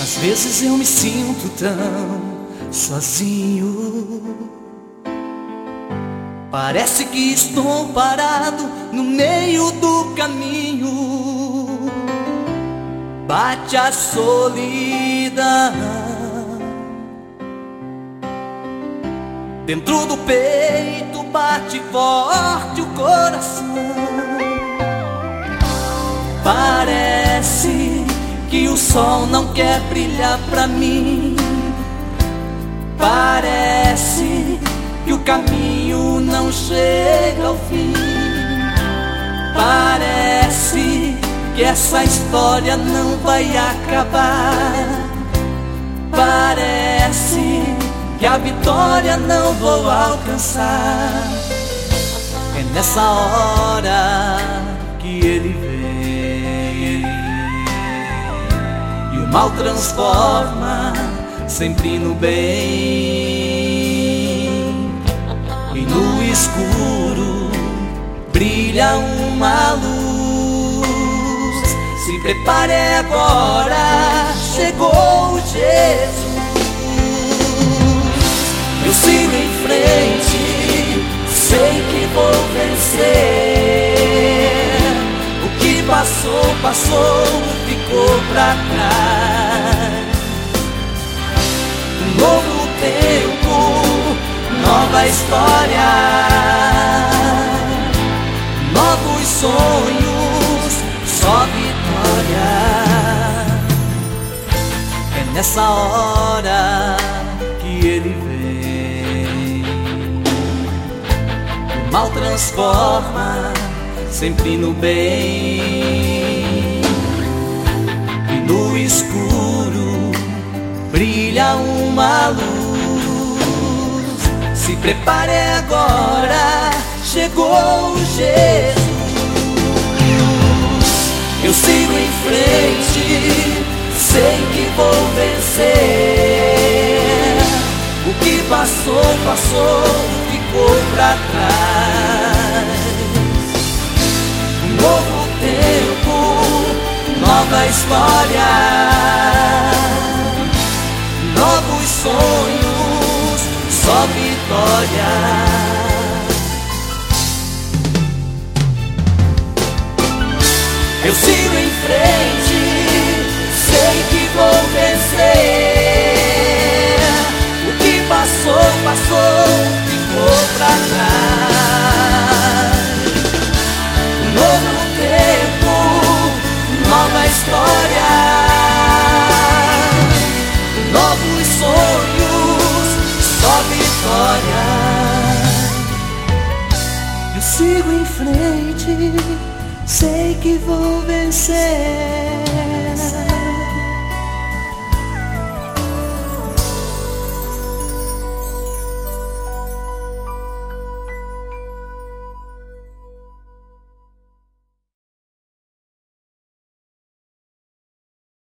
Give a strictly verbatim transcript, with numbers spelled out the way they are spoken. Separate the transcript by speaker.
Speaker 1: Às vezes eu me sinto tão sozinho. Parece que estou parado no meio do caminho. Bate a solidão dentro do peito, bate forte o coração. Parece que o sol não quer brilhar pra mim. Parece que o caminho não chega ao fim. Parece que essa história não vai acabar. Parece que a vitória não vou alcançar. É nessa hora que ele vem e o mal transforma sempre no bem. E no escuro brilha uma luz. Se prepare agora, chegou Jesus. Eu sigo em frente, sei que vou vencer. O que passou, passou, ficou pra trás. Um novo tempo, nova história, novos sonhos, só vitória. É nessa hora que ele vem. O mal transforma sempre no bem. E no escuro brilha uma luz. Se prepare agora, chegou Jesus. Eu sigo em frente, sei que vou vencer. O que passou, passou, ficou pra trás. Um novo tempo, nova história, novos sonhos, só vitória. Eu sigo em frente, sei que vou vencer. O que passou, passou, ficou pra trás. Um novo tempo, nova história, novos sonhos, só vitória. Eu sigo em frente, sei que vou vencer.